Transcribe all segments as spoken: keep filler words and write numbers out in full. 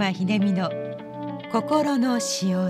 山秀美の心のしおり。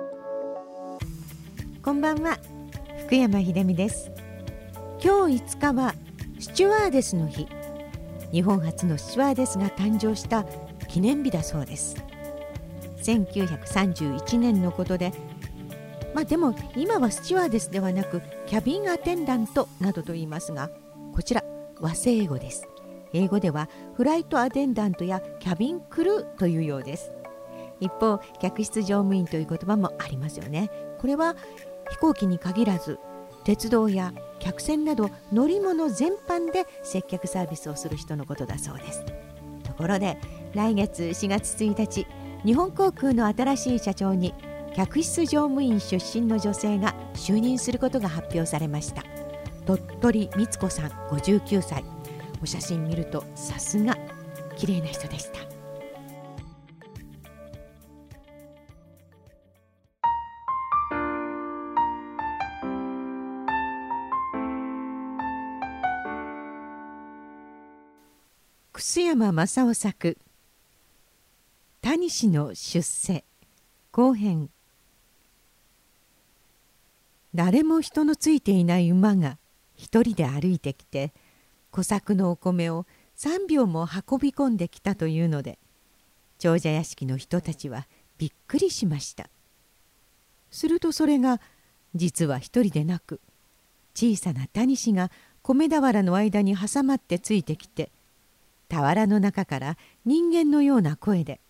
こんばんは、福山秀美です。今日いつかはスチュワーデスの日。日本初のスチュワーデスが誕生した記念日だそうです。せんきゅうひゃくさんじゅういちねんのことで、まあでも今はスチュワーデスではなくキャビンアテンダントなどと言いますが、こちら和製英語です。英語ではフライトアテンダントやキャビンクルーというようです。一方、客室乗務員という言葉もありますよね。これは飛行機に限らず鉄道や客船など乗り物全般で接客サービスをする人のことだそうです。ところで来月しがつついたち、日本航空の新しい社長に客室乗務員出身の女性が就任することが発表されました。鳥取光子さんごじゅうきゅうさい。お写真見るとさすが綺麗な人でした。楠山正夫作「タニシの出世」後編。誰も人のついていない馬が一人で歩いてきて、小作のお米を三秒も運び込んできたというので、長者屋敷の人たちはびっくりしました。するとそれが実は一人でなく、小さなタニシが米俵の間に挟まってついてきて、俵の中から人間のような声で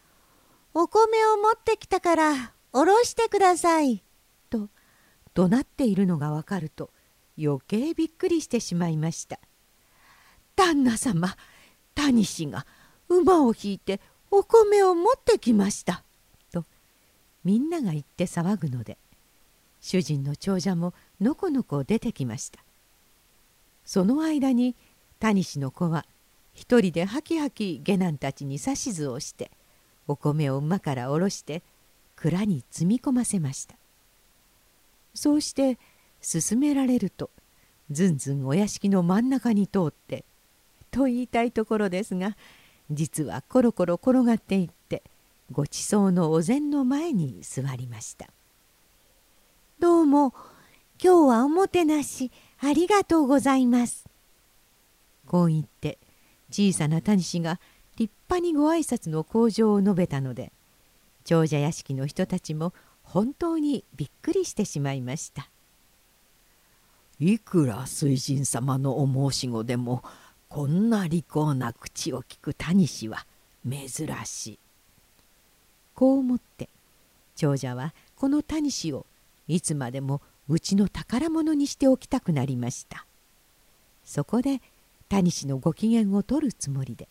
「お米を持ってきたからおろしてください」と怒鳴っているのがわかると、余計びっくりしてしまいました。旦那様、タニシが馬を引いてお米を持ってきましたとみんなが言って騒ぐので、主人の長者ものこのこ出てきました。その間にタニシの子は一人でハキハキ下男たちに指図をして、お米を馬から下ろして蔵に積み込ませました。そうして進められると、ずんずんお屋敷の真ん中に通ってと言いたいところですが、実はコロコロ転がっていってごちそうのお膳の前に座りました。どうも今日はおもてなしありがとうございます。こう言って小さなタニシが立派にご挨拶の口上を述べたので、長者屋敷の人たちも本当にびっくりしてしまいました。 いくら水神様のお申し子でも、こんな利口な口を聞くタニシは珍しい。 こう思って長者はこのタニシをいつまでもうちの宝物にしておきたくなりました。そこでタニシのご機嫌を取るつもりで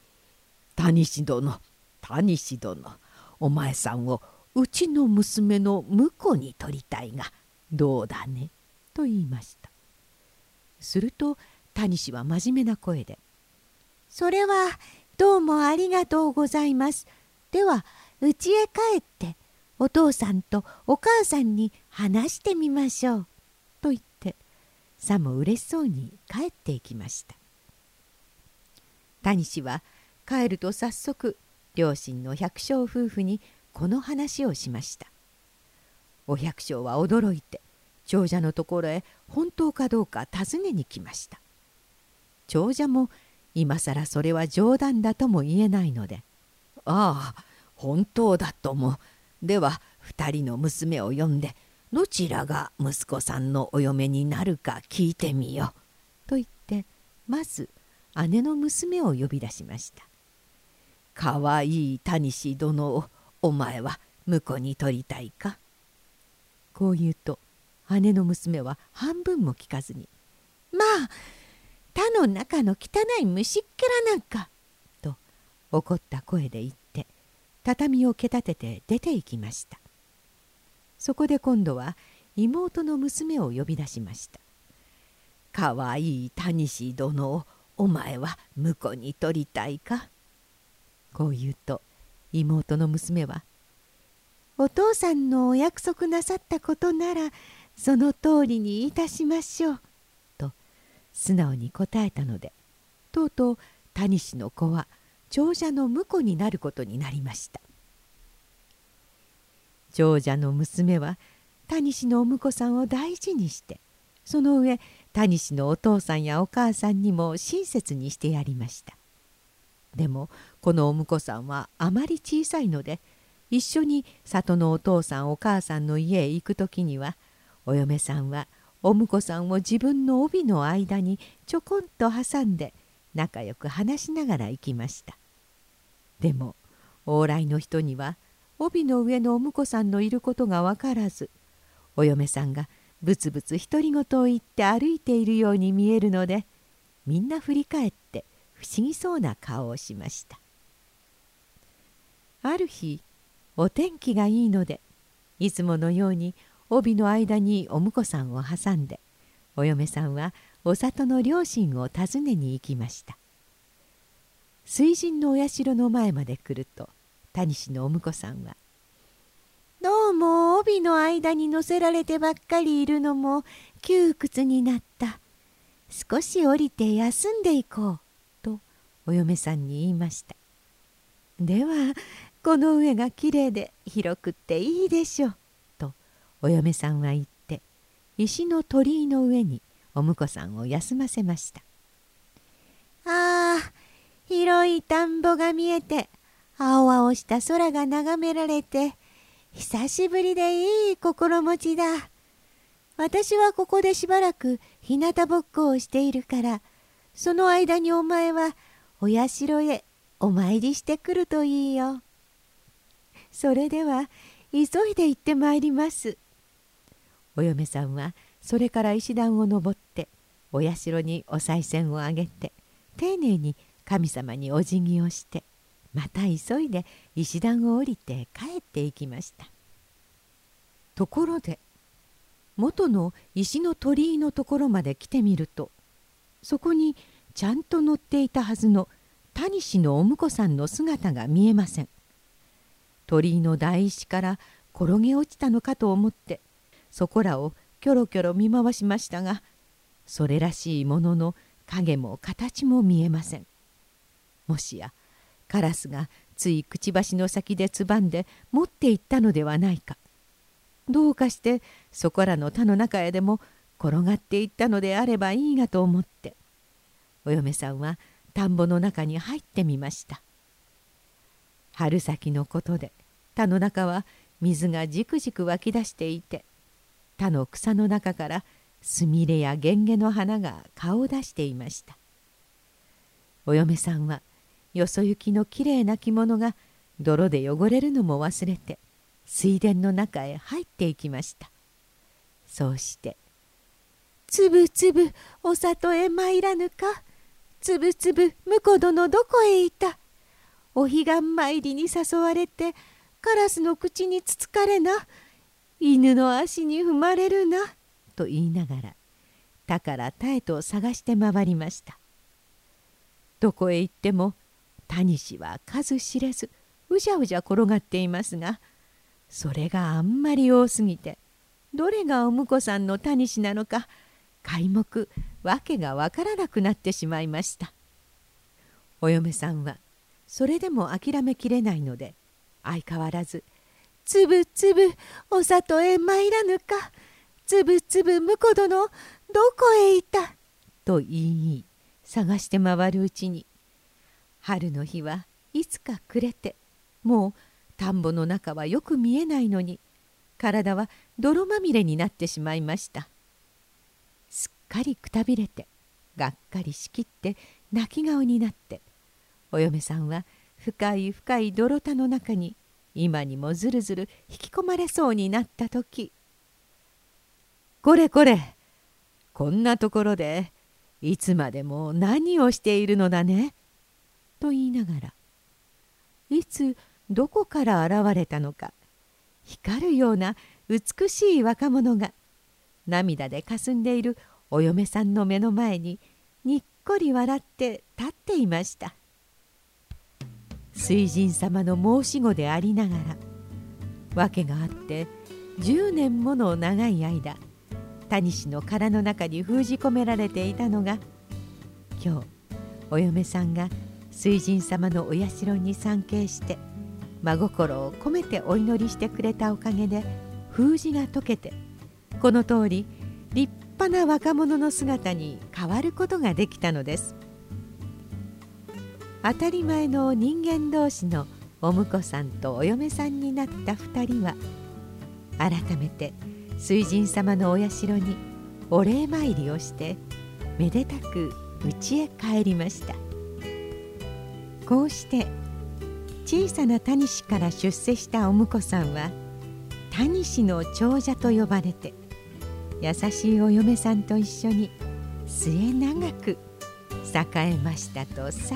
「タニシ殿、タニシ殿、お前さんをうちの娘の婿に取りたいがどうだね」 と言いました。するとタニシは真面目な声で「それはどうもありがとうございます。ではうちへ帰ってお父さんとお母さんに話してみましょう」と言ってさも嬉しそうに帰っていきました。タニシは帰ると早速両親の百姓夫婦にこの話をしました。お百姓は驚いて長者のところへ本当かどうか尋ねに来ました。長者も今さらそれは冗談だとも言えないので 「ああ、本当だとも。では二人の娘を呼んで、どちらが息子さんのお嫁になるか聞いてみよう」 と言って、まず姉の娘を呼び出しました。 「かわいいタニシ殿をお前は婿に取りたいか?」 こう言うと姉の娘は半分も聞かずに「まあ田の中の汚い虫っけらなんか」と怒った声で言って畳を蹴立てて出て行きました。そこで今度は妹の娘を呼び出しました。 「かわいいタニシ殿をお前は婿に取りたいか?」 こう言うと妹の娘は「お父さんのお約束なさったことならその通りにいたしましょう」と素直に答えたので、とうとうタニシの子は長者の婿になることになりました。長者の娘は谷氏のお婿さんを大事にして、その上谷氏のお父さんやお母さんにも親切にしてやりました。でもこのお婿さんはあまり小さいので、一緒に里のお父さんお母さんの家へ行く時には、お嫁さんはお婿さんを自分の帯の間にちょこんと挟んで仲良く話しながら行きました。でも往来の人には帯の上のお婿さんのいることが分からず、お嫁さんがぶつぶつ独り言を言って歩いているように見えるので、みんな振り返って不思議そうな顔をしました。ある日お天気がいいので、いつものように帯の間にお婿さんを挟んで、お嫁さんはお里の両親を訪ねに行きました。水神のお社の前まで来ると、谷氏のお婿さんは「どうも帯の間に乗せられてばっかりいるのも窮屈になった。少し降りて休んでいこう」とお嫁さんに言いました。ではこの上がきれいで広くっていいでしょうとお嫁さんは言って、石の鳥居の上にお婿さんを休ませました。ああ、広い田んぼが見えて、青々した空が眺められて、久しぶりでいい心持ちだ。私はここでしばらく日向ぼっこをしているから、その間にお前はお社へお参りしてくるといいよ。それでは急いで行ってまいります。お嫁さんはそれから石段を登ってお社にお賽銭をあげて、丁寧に神様にお辞儀をして、また急いで石段を降りて帰っていきました。ところで元の石の鳥居のところまで来てみると、そこにちゃんと乗っていたはずの谷氏のお婿さんの姿が見えません。鳥居の台石から転げ落ちたのかと思って、そこらをキョロキョロ見回しましたが、それらしいものの影も形も見えません。もしやカラスがついくちばしの先でつばんで持っていったのではないか。どうかしてそこらの田の中へでも転がっていったのであればいいがと思って、お嫁さんは田んぼの中に入ってみました。春先のことで田の中は水がじくじく湧き出していて、田の草の中からすみれやゲンゲの花が顔を出していました。お嫁さんはよそ行きのきれいな着物が泥で汚れるのも忘れて水田の中へ入っていきました。そうして「つぶつぶお里へ参らぬか。つぶつぶ婿殿どこへいた。お彼岸参りに誘われてカラスの口につつかれな。犬の足に踏まれるな」と言いながら田から田へと探して回りました。どこへ行っても谷氏は数知れずうじゃうじゃ転がっていますが、それがあんまり多すぎて、どれがお婿さんの谷氏なのか皆目わけがわからなくなってしまいました。お嫁さんはそれでも諦めきれないので、相変わらず「つぶつぶお里へ参らぬか。つぶつぶ婿殿どこへいた」と言い探して回るうちに、春の日はいつか暮れて、もう田んぼの中はよく見えないのに、体は泥まみれになってしまいました。すっかりくたびれて、がっかりしきって泣き顔になって、お嫁さんは深い深い泥田の中に今にもずるずる引き込まれそうになった時、これこれ、こんなところでいつまでも何をしているのだね。と言いながら、いつどこから現れたのか、光るような美しい若者が涙でかすんでいるお嫁さんの目の前ににっこり笑って立っていました。水神様の申し子でありながら、訳があってじゅうねんもの長い間谷氏の殻の中に封じ込められていたのが、今日お嫁さんが水神様のお社に参詣して真心を込めてお祈りしてくれたおかげで封じが解けて、この通り立派な若者の姿に変わることができたのです。当たり前の人間同士のお婿さんとお嫁さんになった二人は、改めて水神様のお社にお礼参りをしてめでたく家へ帰りました。こうして小さなタニシから出世したお婿さんはタニシの長者と呼ばれて、優しいお嫁さんと一緒に末永く栄えましたとさ。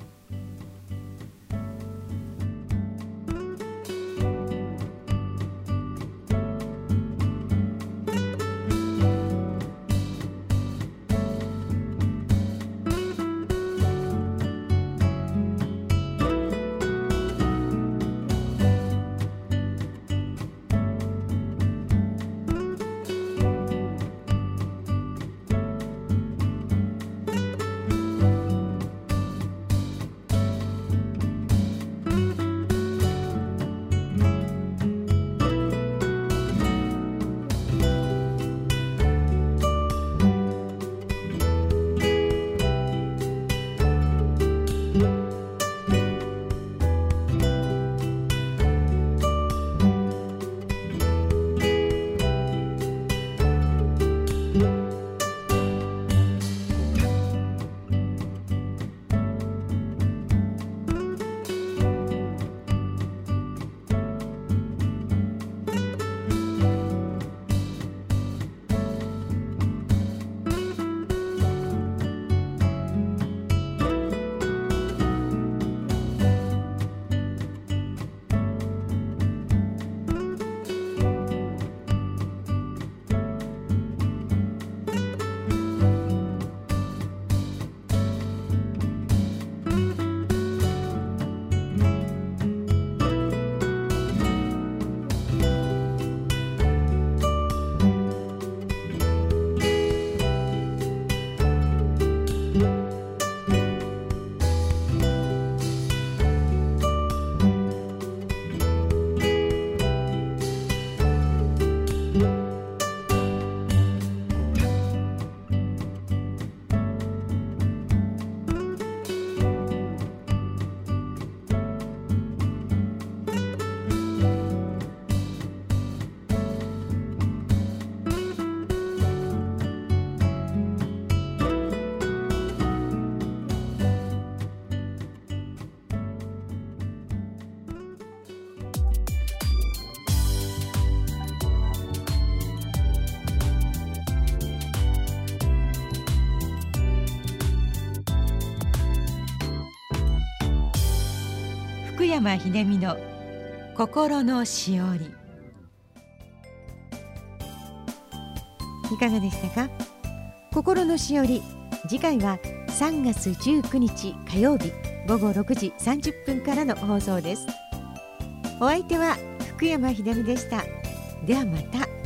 福山秀美の心のしおり、いかがでしたか。心のしおり、次回はさんがつじゅうくにち火曜日ごごろくじさんじゅっぷんからの放送です。お相手は福山秀美でした。ではまた。